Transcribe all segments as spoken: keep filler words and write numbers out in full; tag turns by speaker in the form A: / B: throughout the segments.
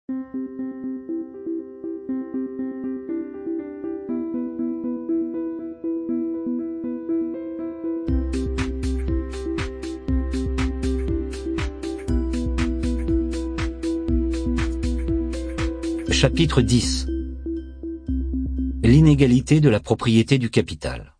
A: Chapitre dix. L'inégalité de la propriété du capital.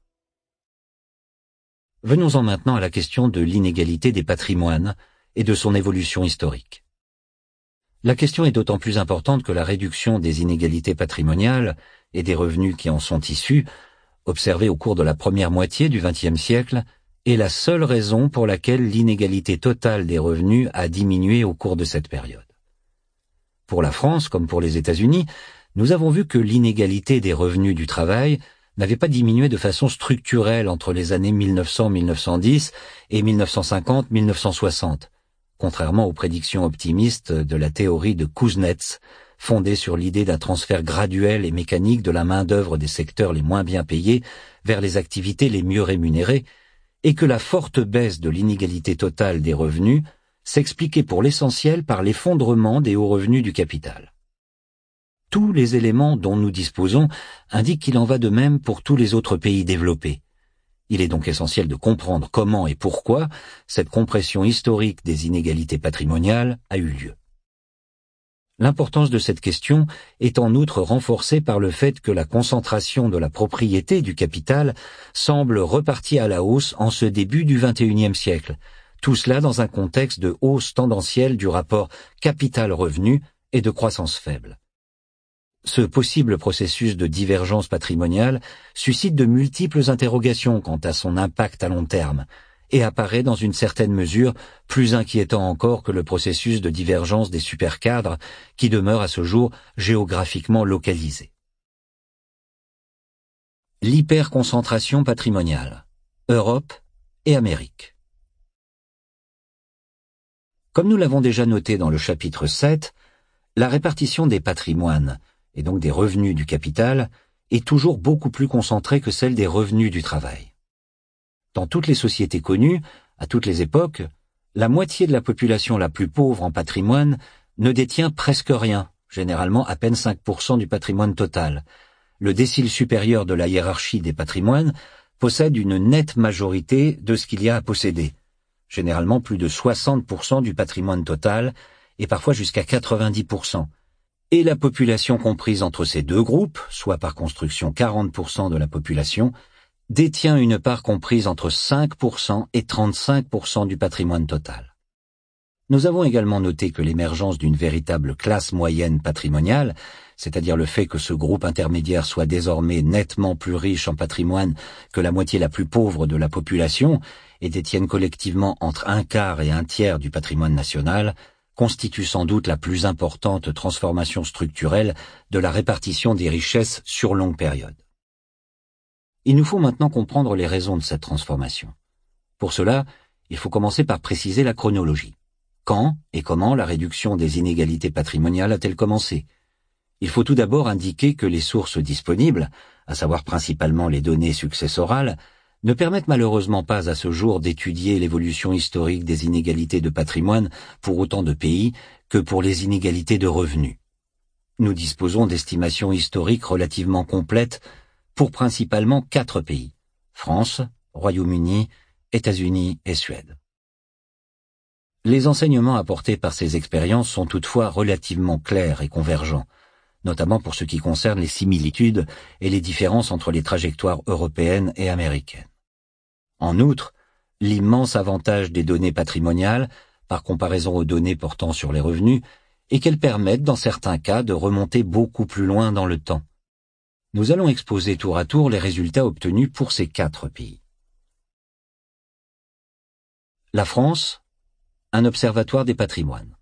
A: Venons-en maintenant à la question de l'inégalité des patrimoines et de son évolution historique. La question est d'autant plus importante que la réduction des inégalités patrimoniales et des revenus qui en sont issus, observée au cours de la première moitié du vingtième siècle, est la seule raison pour laquelle l'inégalité totale des revenus a diminué au cours de cette période. Pour la France, comme pour les États-Unis, nous avons vu que l'inégalité des revenus du travail n'avait pas diminué de façon structurelle entre les années mille neuf cents à mille neuf cent dix et mille neuf cent cinquante à mille neuf cent soixante, contrairement aux prédictions optimistes de la théorie de Kuznets, fondée sur l'idée d'un transfert graduel et mécanique de la main-d'œuvre des secteurs les moins bien payés vers les activités les mieux rémunérées, et que la forte baisse de l'inégalité totale des revenus s'expliquait pour l'essentiel par l'effondrement des hauts revenus du capital. Tous les éléments dont nous disposons indiquent qu'il en va de même pour tous les autres pays développés. Il est donc essentiel de comprendre comment et pourquoi cette compression historique des inégalités patrimoniales a eu lieu. L'importance de cette question est en outre renforcée par le fait que la concentration de la propriété du capital semble repartie à la hausse en ce début du vingt et unième siècle, tout cela dans un contexte de hausse tendancielle du rapport capital-revenu et de croissance faible. Ce possible processus de divergence patrimoniale suscite de multiples interrogations quant à son impact à long terme et apparaît dans une certaine mesure plus inquiétant encore que le processus de divergence des supercadres qui demeure à ce jour géographiquement localisé. L'hyperconcentration patrimoniale, Europe et Amérique. Comme nous l'avons déjà noté dans le chapitre sept, la répartition des patrimoines, et donc des revenus du capital, est toujours beaucoup plus concentrée que celle des revenus du travail. Dans toutes les sociétés connues, à toutes les époques, la moitié de la population la plus pauvre en patrimoine ne détient presque rien, généralement à peine cinq pour cent du patrimoine total. Le décile supérieur de la hiérarchie des patrimoines possède une nette majorité de ce qu'il y a à posséder, généralement plus de soixante pour cent du patrimoine total et parfois jusqu'à quatre-vingt-dix pour cent. Et la population comprise entre ces deux groupes, soit par construction quarante pour cent de la population, détient une part comprise entre cinq pour cent et trente-cinq pour cent du patrimoine total. Nous avons également noté que l'émergence d'une véritable classe moyenne patrimoniale, c'est-à-dire le fait que ce groupe intermédiaire soit désormais nettement plus riche en patrimoine que la moitié la plus pauvre de la population et détienne collectivement entre un quart et un tiers du patrimoine national, constitue sans doute la plus importante transformation structurelle de la répartition des richesses sur longue période. Il nous faut maintenant comprendre les raisons de cette transformation. Pour cela, il faut commencer par préciser la chronologie. Quand et comment la réduction des inégalités patrimoniales a-t-elle commencé ? Il faut tout d'abord indiquer que les sources disponibles, à savoir principalement les données successorales, ne permettent malheureusement pas à ce jour d'étudier l'évolution historique des inégalités de patrimoine pour autant de pays que pour les inégalités de revenus. Nous disposons d'estimations historiques relativement complètes pour principalement quatre pays, France, Royaume-Uni, États-Unis et Suède. Les enseignements apportés par ces expériences sont toutefois relativement clairs et convergents, notamment pour ce qui concerne les similitudes et les différences entre les trajectoires européennes et américaines. En outre, l'immense avantage des données patrimoniales, par comparaison aux données portant sur les revenus, est qu'elles permettent dans certains cas de remonter beaucoup plus loin dans le temps. Nous allons exposer tour à tour les résultats obtenus pour ces quatre pays. La France, un observatoire des patrimoines.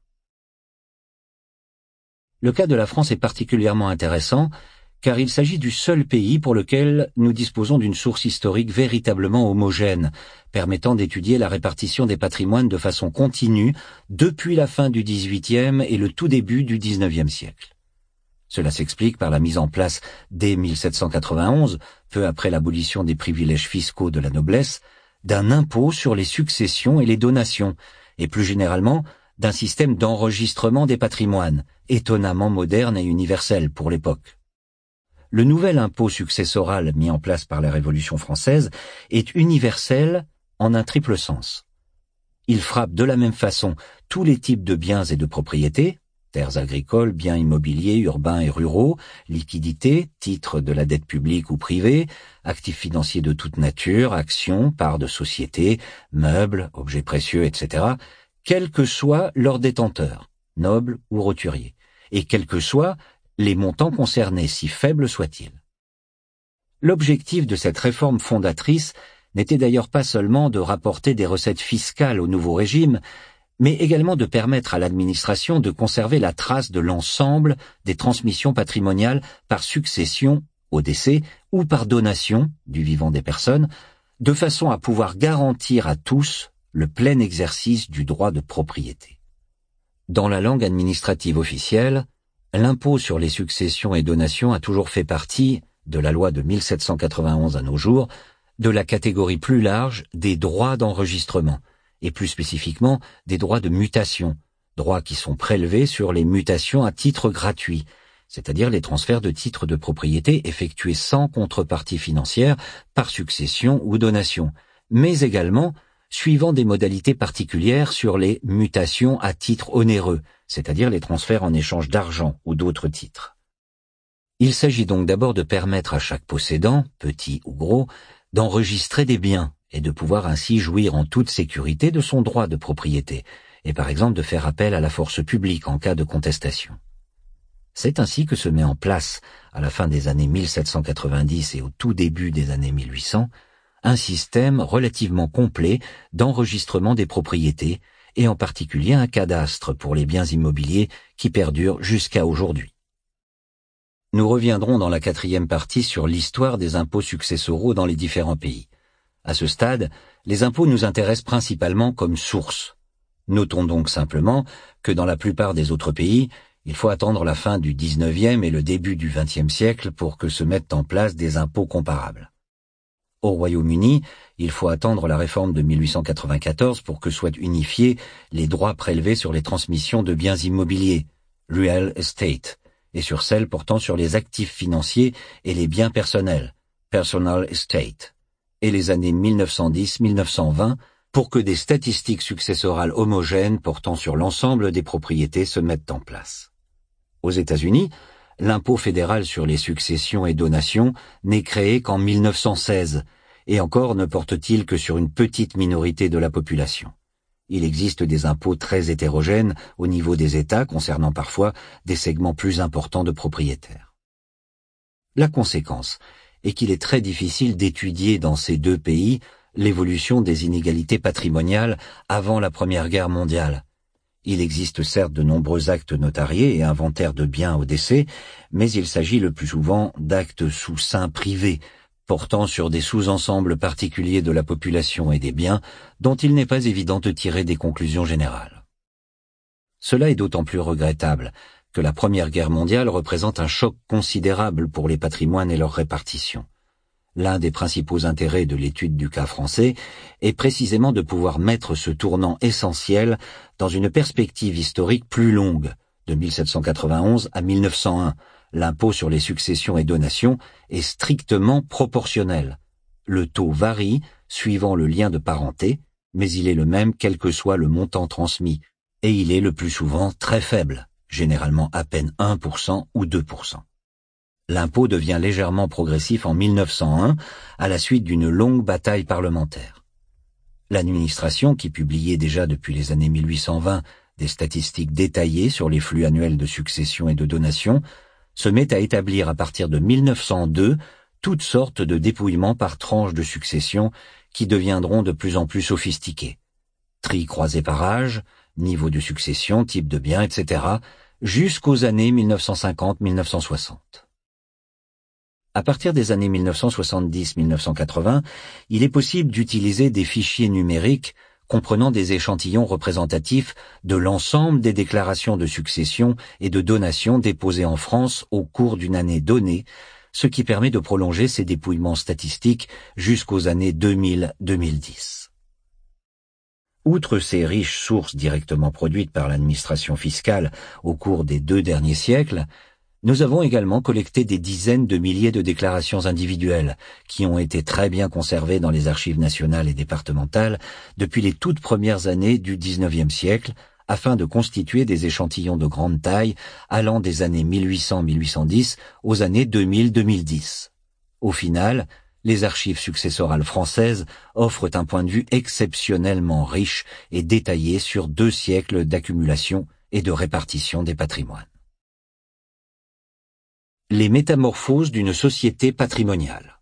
A: Le cas de la France est particulièrement intéressant car il s'agit du seul pays pour lequel nous disposons d'une source historique véritablement homogène, permettant d'étudier la répartition des patrimoines de façon continue depuis la fin du dix-huitième et le tout début du dix-neuvième siècle. Cela s'explique par la mise en place dès mille sept cent quatre-vingt-onze, peu après l'abolition des privilèges fiscaux de la noblesse, d'un impôt sur les successions et les donations, et plus généralement d'un système d'enregistrement des patrimoines, étonnamment moderne et universel pour l'époque. Le nouvel impôt successoral mis en place par la Révolution française est universel en un triple sens. Il frappe de la même façon tous les types de biens et de propriétés, terres agricoles, biens immobiliers, urbains et ruraux, liquidités, titres de la dette publique ou privée, actifs financiers de toute nature, actions, parts de société, meubles, objets précieux, et cetera, quel que soit leur détenteur, noble ou roturier, et quels que soient les montants concernés, si faibles soient-ils. L'objectif de cette réforme fondatrice n'était d'ailleurs pas seulement de rapporter des recettes fiscales au nouveau régime, mais également de permettre à l'administration de conserver la trace de l'ensemble des transmissions patrimoniales par succession au décès ou par donation du vivant des personnes, de façon à pouvoir garantir à tous le plein exercice du droit de propriété. Dans la langue administrative officielle, l'impôt sur les successions et donations a toujours fait partie, de la loi de mille sept cent quatre-vingt-onze à nos jours, de la catégorie plus large des droits d'enregistrement, et plus spécifiquement des droits de mutation, droits qui sont prélevés sur les mutations à titre gratuit, c'est-à-dire les transferts de titres de propriété effectués sans contrepartie financière par succession ou donation, mais également suivant des modalités particulières sur les mutations à titre onéreux, c'est-à-dire les transferts en échange d'argent ou d'autres titres. Il s'agit donc d'abord de permettre à chaque possédant, petit ou gros, d'enregistrer des biens et de pouvoir ainsi jouir en toute sécurité de son droit de propriété, et par exemple de faire appel à la force publique en cas de contestation. C'est ainsi que se met en place, à la fin des années mille sept cent quatre-vingt-dix et au tout début des années mille huit cents, un système relativement complet d'enregistrement des propriétés, et en particulier un cadastre pour les biens immobiliers qui perdure jusqu'à aujourd'hui. Nous reviendrons dans la quatrième partie sur l'histoire des impôts successoraux dans les différents pays. À ce stade, les impôts nous intéressent principalement comme source. Notons donc simplement que dans la plupart des autres pays, il faut attendre la fin du dix-neuvième et le début du vingtième siècle pour que se mettent en place des impôts comparables. Au Royaume-Uni, il faut attendre la réforme de mille huit cent quatre-vingt-quatorze pour que soient unifiés les droits prélevés sur les transmissions de biens immobiliers, real estate, et sur celles portant sur les actifs financiers et les biens personnels, personal estate, et les années mille neuf cent dix à mille neuf cent vingt pour que des statistiques successorales homogènes portant sur l'ensemble des propriétés se mettent en place. Aux États-Unis, l'impôt fédéral sur les successions et donations n'est créé qu'en mille neuf cent seize, et encore ne porte-t-il que sur une petite minorité de la population. Il existe des impôts très hétérogènes au niveau des États concernant parfois des segments plus importants de propriétaires. La conséquence est qu'il est très difficile d'étudier dans ces deux pays l'évolution des inégalités patrimoniales avant la Première Guerre mondiale. Il existe certes de nombreux actes notariés et inventaires de biens au décès, mais il s'agit le plus souvent d'actes sous seing privés, portant sur des sous-ensembles particuliers de la population et des biens, dont il n'est pas évident de tirer des conclusions générales. Cela est d'autant plus regrettable que la Première Guerre mondiale représente un choc considérable pour les patrimoines et leur répartition. L'un des principaux intérêts de l'étude du cas français est précisément de pouvoir mettre ce tournant essentiel dans une perspective historique plus longue, de mille sept cent quatre-vingt-onze à mille neuf cent un. L'impôt sur les successions et donations est strictement proportionnel. Le taux varie suivant le lien de parenté, mais il est le même quel que soit le montant transmis, et il est le plus souvent très faible, généralement à peine un pour cent ou deux pour cent. L'impôt devient légèrement progressif en mille neuf cent un, à la suite d'une longue bataille parlementaire. L'administration, qui publiait déjà depuis les années mille huit cent vingt des statistiques détaillées sur les flux annuels de succession et de donation, se met à établir à partir de mille neuf cent deux toutes sortes de dépouillements par tranches de succession qui deviendront de plus en plus sophistiqués. Tri croisé par âge, niveau de succession, type de bien, et cetera, jusqu'aux années mille neuf cent cinquante à mille neuf cent soixante. À partir des années mille neuf cent soixante-dix à mille neuf cent quatre-vingts, il est possible d'utiliser des fichiers numériques comprenant des échantillons représentatifs de l'ensemble des déclarations de succession et de donation déposées en France au cours d'une année donnée, ce qui permet de prolonger ces dépouillements statistiques jusqu'aux années deux mille à deux mille dix. Outre ces riches sources directement produites par l'administration fiscale au cours des deux derniers siècles, nous avons également collecté des dizaines de milliers de déclarations individuelles qui ont été très bien conservées dans les archives nationales et départementales depuis les toutes premières années du dix-neuvième siècle, afin de constituer des échantillons de grande taille allant des années mille huit cents à mille huit cent dix aux années deux mille à deux mille dix. Au final, les archives successorales françaises offrent un point de vue exceptionnellement riche et détaillé sur deux siècles d'accumulation et de répartition des patrimoines. Les métamorphoses d'une société patrimoniale.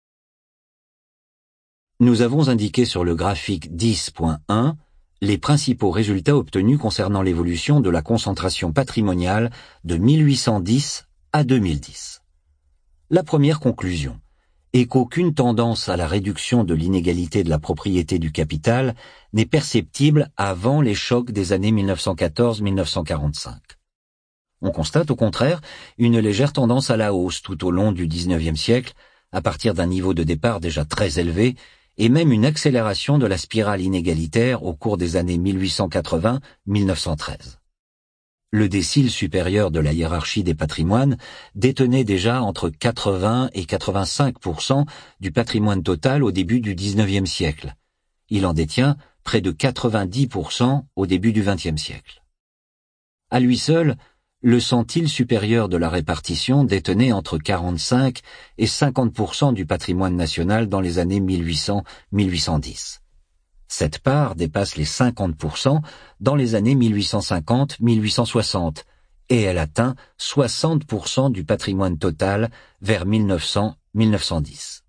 A: Nous avons indiqué sur le graphique dix point un les principaux résultats obtenus concernant l'évolution de la concentration patrimoniale de mille huit cent dix à deux mille dix. La première conclusion est qu'aucune tendance à la réduction de l'inégalité de la propriété du capital n'est perceptible avant les chocs des années mille neuf cent quatorze à mille neuf cent quarante-cinq. On constate au contraire une légère tendance à la hausse tout au long du dix-neuvième siècle, à partir d'un niveau de départ déjà très élevé, et même une accélération de la spirale inégalitaire au cours des années mille huit cent quatre-vingts à mille neuf cent treize. Le décile supérieur de la hiérarchie des patrimoines détenait déjà entre quatre-vingts et quatre-vingt-cinq pour cent du patrimoine total au début du dix-neuvième siècle. Il en détient près de quatre-vingt-dix pour cent au début du vingtième siècle. À lui seul, le centile supérieur de la répartition détenait entre quarante-cinq et cinquante pour cent du patrimoine national dans les années mille huit cents à mille huit cent dix. Cette part dépasse les cinquante pour cent dans les années mille huit cent cinquante à mille huit cent soixante et elle atteint soixante pour cent du patrimoine total vers mille neuf cents à mille neuf cent dix.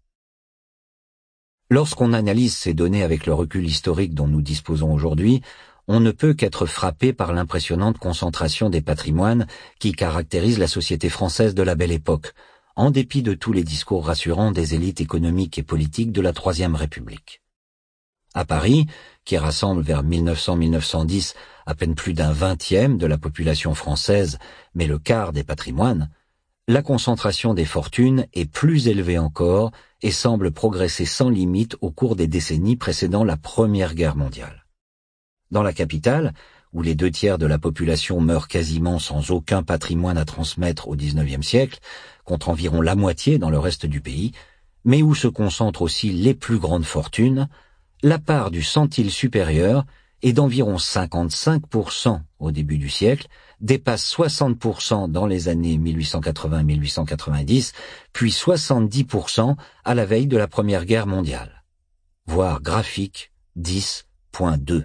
A: Lorsqu'on analyse ces données avec le recul historique dont nous disposons aujourd'hui, on ne peut qu'être frappé par l'impressionnante concentration des patrimoines qui caractérise la société française de la Belle Époque, en dépit de tous les discours rassurants des élites économiques et politiques de la Troisième République. À Paris, qui rassemble vers mille neuf cents à mille neuf cent dix à peine plus d'un vingtième de la population française, mais le quart des patrimoines, la concentration des fortunes est plus élevée encore et semble progresser sans limite au cours des décennies précédant la Première Guerre mondiale. Dans la capitale, où les deux tiers de la population meurent quasiment sans aucun patrimoine à transmettre au dix-neuvième siècle, contre environ la moitié dans le reste du pays, mais où se concentrent aussi les plus grandes fortunes, la part du centile supérieur est d'environ cinquante-cinq pour cent au début du siècle, dépasse soixante pour cent dans les années mille huit cent quatre-vingts à mille huit cent quatre-vingt-dix, puis soixante-dix pour cent à la veille de la Première Guerre mondiale. Voir graphique dix point deux.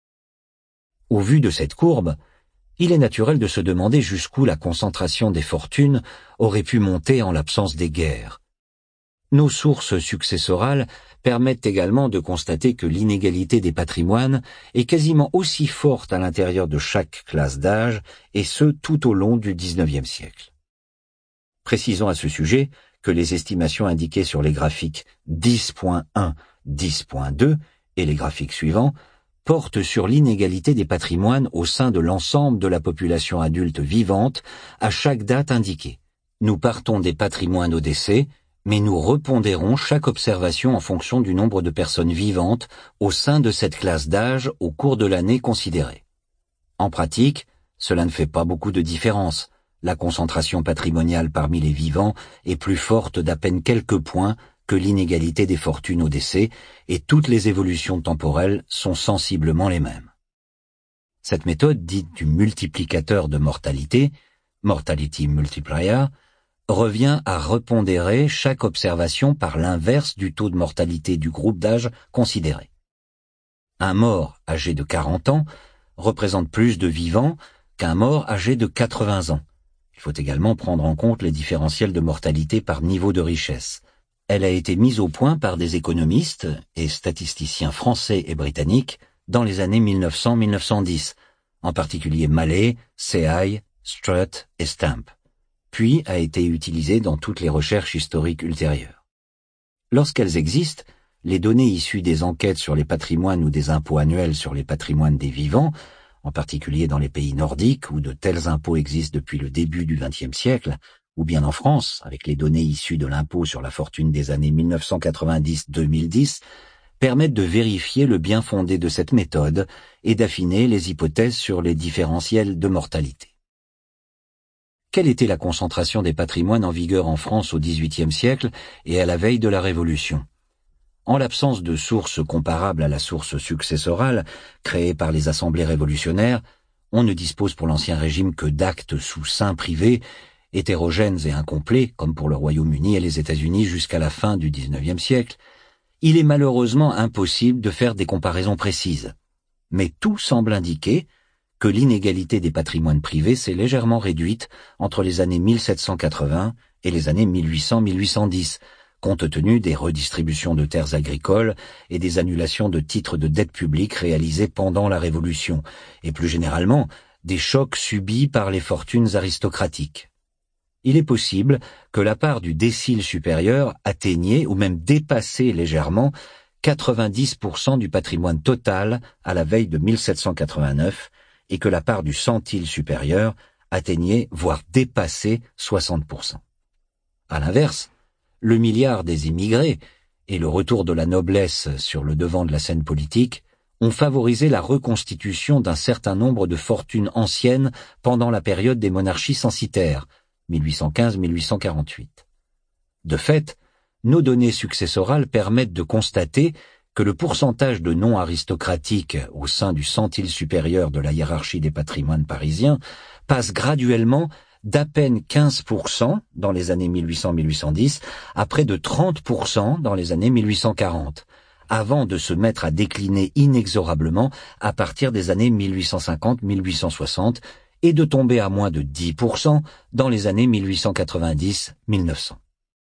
A: Au vu de cette courbe, il est naturel de se demander jusqu'où la concentration des fortunes aurait pu monter en l'absence des guerres. Nos sources successorales permettent également de constater que l'inégalité des patrimoines est quasiment aussi forte à l'intérieur de chaque classe d'âge, et ce tout au long du dix-neuvième siècle. Précisons à ce sujet que les estimations indiquées sur les graphiques dix point un, dix point deux et les graphiques suivants portent sur l'inégalité des patrimoines au sein de l'ensemble de la population adulte vivante à chaque date indiquée. Nous partons des patrimoines au décès, mais nous repondérons chaque observation en fonction du nombre de personnes vivantes au sein de cette classe d'âge au cours de l'année considérée. En pratique, cela ne fait pas beaucoup de différence. La concentration patrimoniale parmi les vivants est plus forte d'à peine quelques points que l'inégalité des fortunes au décès, et toutes les évolutions temporelles sont sensiblement les mêmes. Cette méthode dite du multiplicateur de mortalité, mortality multiplier, revient à repondérer chaque observation par l'inverse du taux de mortalité du groupe d'âge considéré. Un mort âgé de quarante ans représente plus de vivants qu'un mort âgé de quatre-vingts ans. Il faut également prendre en compte les différentiels de mortalité par niveau de richesse. Elle a été mise au point par des économistes et statisticiens français et britanniques dans les années mille neuf cents à mille neuf cent dix, en particulier Mallet, Seay, Strutt et Stamp, puis a été utilisée dans toutes les recherches historiques ultérieures. Lorsqu'elles existent, les données issues des enquêtes sur les patrimoines ou des impôts annuels sur les patrimoines des vivants, en particulier dans les pays nordiques où de tels impôts existent depuis le début du vingtième siècle, ou bien en France, avec les données issues de l'impôt sur la fortune des années mille neuf cent quatre-vingt-dix à deux mille dix, permettent de vérifier le bien fondé de cette méthode et d'affiner les hypothèses sur les différentiels de mortalité. Quelle était la concentration des patrimoines en vigueur en France au dix-huitième siècle et à la veille de la Révolution? En l'absence de sources comparables à la source successorale créée par les assemblées révolutionnaires, on ne dispose pour l'Ancien Régime que d'actes sous seing privés, hétérogènes et incomplets, comme pour le Royaume-Uni et les États-Unis jusqu'à la fin du dix-neuvième siècle. Il est malheureusement impossible de faire des comparaisons précises. Mais tout semble indiquer que l'inégalité des patrimoines privés s'est légèrement réduite entre les années mille sept cent quatre-vingts et les années mille huit cents à mille huit cent dix, compte tenu des redistributions de terres agricoles et des annulations de titres de dette publique réalisées pendant la Révolution, et plus généralement, des chocs subis par les fortunes aristocratiques. Il est possible que la part du décile supérieur atteignait ou même dépassait légèrement quatre-vingt-dix pour cent du patrimoine total à la veille de mille sept cent quatre-vingt-neuf et que la part du centile supérieur atteignait, voire dépassait soixante pour cent. À l'inverse, le milliard des immigrés et le retour de la noblesse sur le devant de la scène politique ont favorisé la reconstitution d'un certain nombre de fortunes anciennes pendant la période des monarchies censitaires, mille huit cent quinze à mille huit cent quarante-huit. De fait, nos données successorales permettent de constater que le pourcentage de noms aristocratiques au sein du centile supérieur de la hiérarchie des patrimoines parisiens passe graduellement d'à peine quinze pour cent dans les années mille huit cents à mille huit cent dix à près de trente pour cent dans les années mille huit cent quarante, avant de se mettre à décliner inexorablement à partir des années mille huit cent cinquante à mille huit cent soixante et de tomber à moins de dix pour cent dans les années mille huit cent quatre-vingt-dix à mille neuf cents.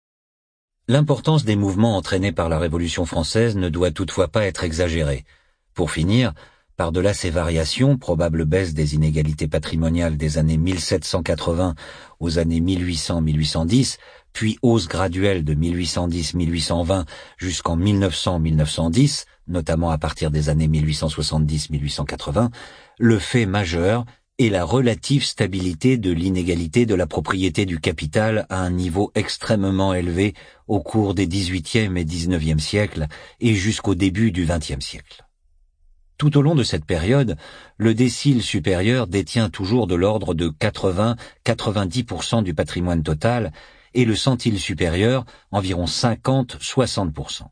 A: L'importance des mouvements entraînés par la Révolution française ne doit toutefois pas être exagérée. Pour finir, par-delà ces variations, probable baisse des inégalités patrimoniales des années mille sept cent quatre-vingts aux années mille huit cents à mille huit cent dix, puis hausse graduelle de mille huit cent dix à mille huit cent vingt jusqu'en mille neuf cents à mille neuf cent dix, notamment à partir des années mille huit cent soixante-dix à mille huit cent quatre-vingts, le fait majeur est la relative stabilité de l'inégalité de la propriété du capital à un niveau extrêmement élevé au cours des dix-huitième et dix-neuvième siècles et jusqu'au début du vingtième siècle. Tout au long de cette période, le décile supérieur détient toujours de l'ordre de quatre-vingts à quatre-vingt-dix pour cent du patrimoine total et le centile supérieur environ cinquante à soixante pour cent.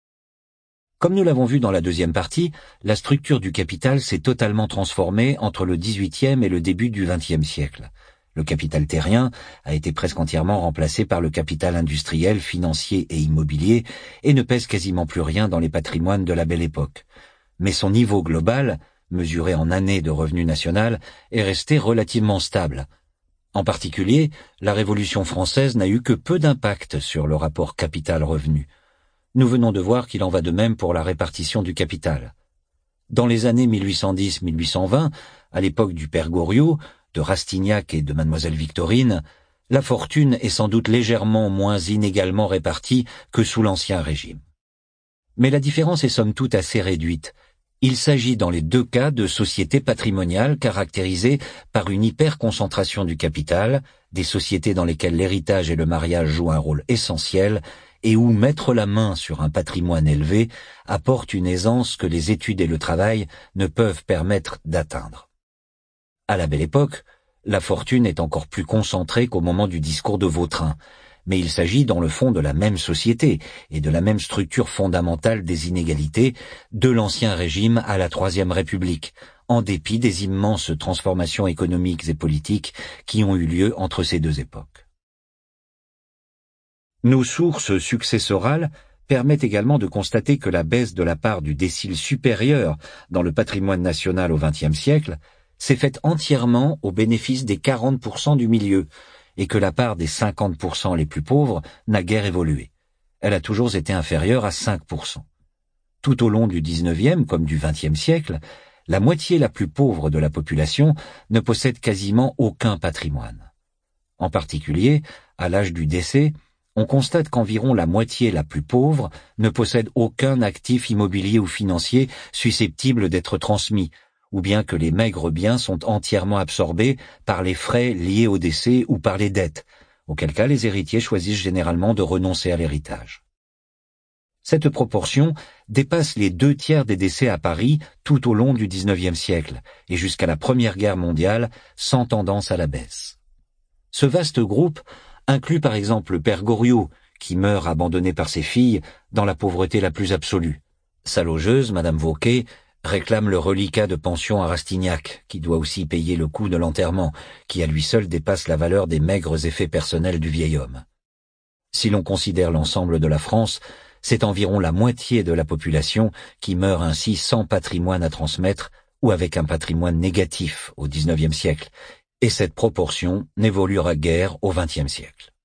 A: Comme nous l'avons vu dans la deuxième partie, la structure du capital s'est totalement transformée entre le dix-huitième et le début du vingtième siècle. Le capital terrien a été presque entièrement remplacé par le capital industriel, financier et immobilier et ne pèse quasiment plus rien dans les patrimoines de la Belle Époque. Mais son niveau global, mesuré en années de revenu national, est resté relativement stable. En particulier, la Révolution française n'a eu que peu d'impact sur le rapport capital-revenu. Nous venons de voir qu'il en va de même pour la répartition du capital. Dans les années mille huit cent dix à mille huit cent vingt, à l'époque du père Goriot, de Rastignac et de mademoiselle Victorine, la fortune est sans doute légèrement moins inégalement répartie que sous l'Ancien Régime. Mais la différence est somme toute assez réduite. Il s'agit dans les deux cas de sociétés patrimoniales caractérisées par une hyperconcentration du capital, des sociétés dans lesquelles l'héritage et le mariage jouent un rôle essentiel, et où mettre la main sur un patrimoine élevé apporte une aisance que les études et le travail ne peuvent permettre d'atteindre. À la Belle Époque, la fortune est encore plus concentrée qu'au moment du discours de Vautrin, mais il s'agit dans le fond de la même société et de la même structure fondamentale des inégalités de l'Ancien Régime à la Troisième République, en dépit des immenses transformations économiques et politiques qui ont eu lieu entre ces deux époques. Nos sources successorales permettent également de constater que la baisse de la part du décile supérieur dans le patrimoine national au vingtième siècle s'est faite entièrement au bénéfice des quarante pour cent du milieu, et que la part des cinquante pour cent les plus pauvres n'a guère évolué. Elle a toujours été inférieure à cinq pour cent. Tout au long du dix-neuvième comme du vingtième siècle, la moitié la plus pauvre de la population ne possède quasiment aucun patrimoine. En particulier, à l'âge du décès, on constate qu'environ la moitié la plus pauvre ne possède aucun actif immobilier ou financier susceptible d'être transmis, ou bien que les maigres biens sont entièrement absorbés par les frais liés au décès ou par les dettes, auquel cas les héritiers choisissent généralement de renoncer à l'héritage. Cette proportion dépasse les deux tiers des décès à Paris tout au long du dix-neuvième siècle et jusqu'à la Première Guerre mondiale, sans tendance à la baisse. Ce vaste groupe inclut par exemple le père Goriot, qui meurt abandonné par ses filles dans la pauvreté la plus absolue. Sa logeuse, Madame Vauquet, réclame le reliquat de pension à Rastignac, qui doit aussi payer le coût de l'enterrement, qui à lui seul dépasse la valeur des maigres effets personnels du vieil homme. Si l'on considère l'ensemble de la France, c'est environ la moitié de la population qui meurt ainsi sans patrimoine à transmettre ou avec un patrimoine négatif au dix-neuvième siècle, et cette proportion n'évoluera guère au vingtième siècle.